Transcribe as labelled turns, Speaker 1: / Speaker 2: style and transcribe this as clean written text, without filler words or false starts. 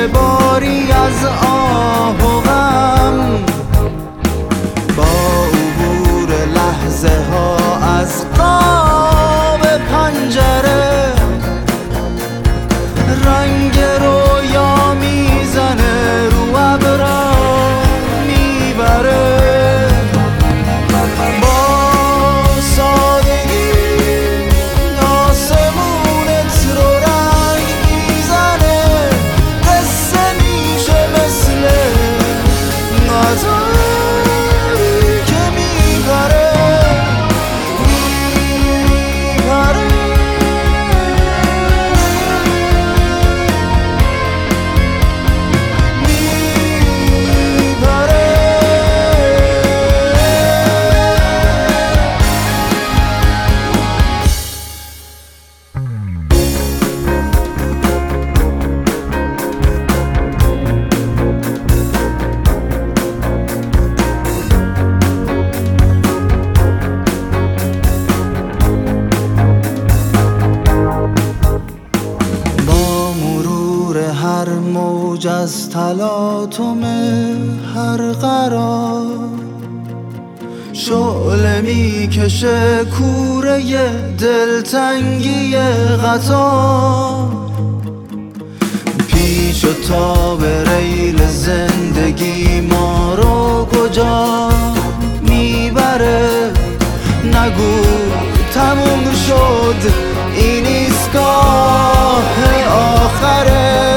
Speaker 1: باری از آه و غم، با عبور لحظه ها از قاب پنجره رنگ رویا میزنه رو ابرا میبره. هر موج از تلاطم هر قرار شعله میکشه کوره دلتنگی قطار، پیچ و تاب ریل زندگی ما رو کجا میبره؟ نگو تموم شد این ایستگاه آخره.